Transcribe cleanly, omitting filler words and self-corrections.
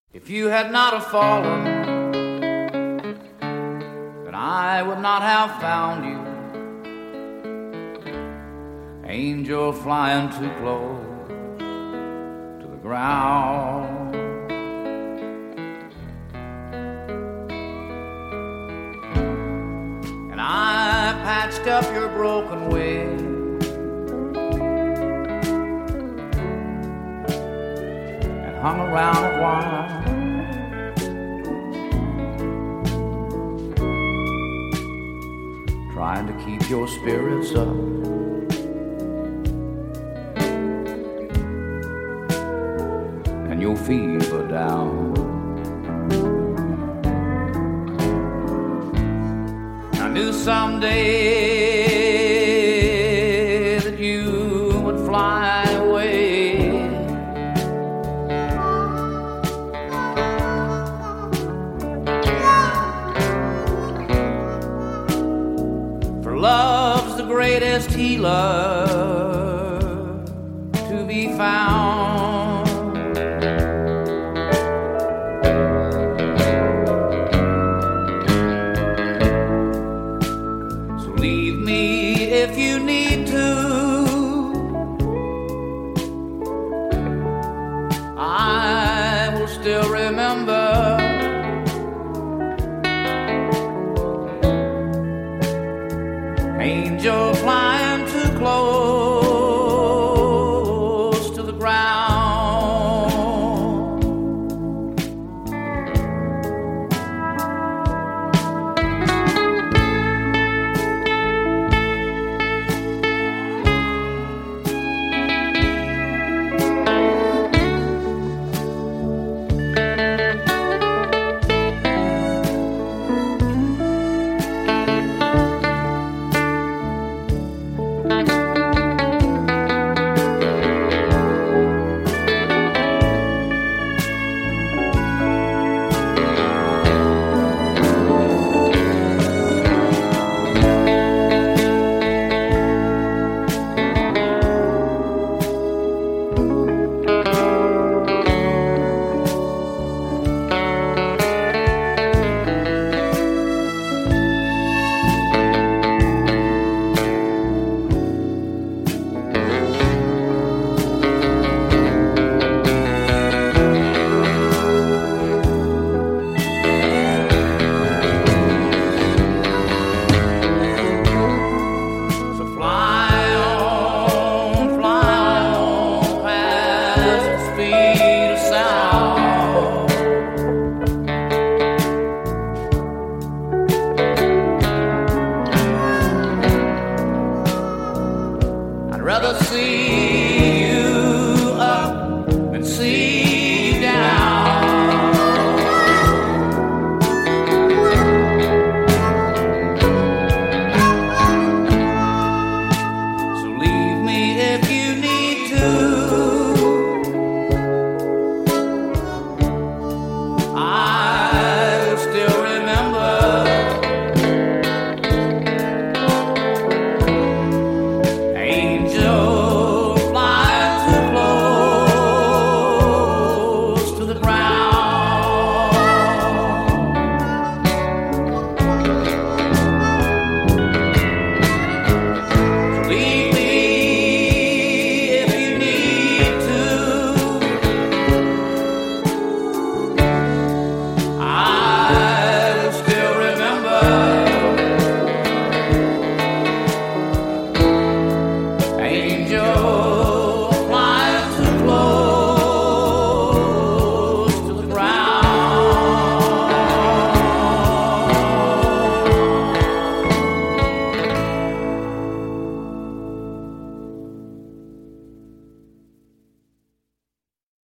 If you had not have fallen, then I would not have found you. Angel flying too close to the ground. And I patched up your broken wing and hung around a while. Trying to keep your spirits up. And your fever down. I knew someday that you would fly away. For love's the greatest healer to be found. Leave me if you need to. I will still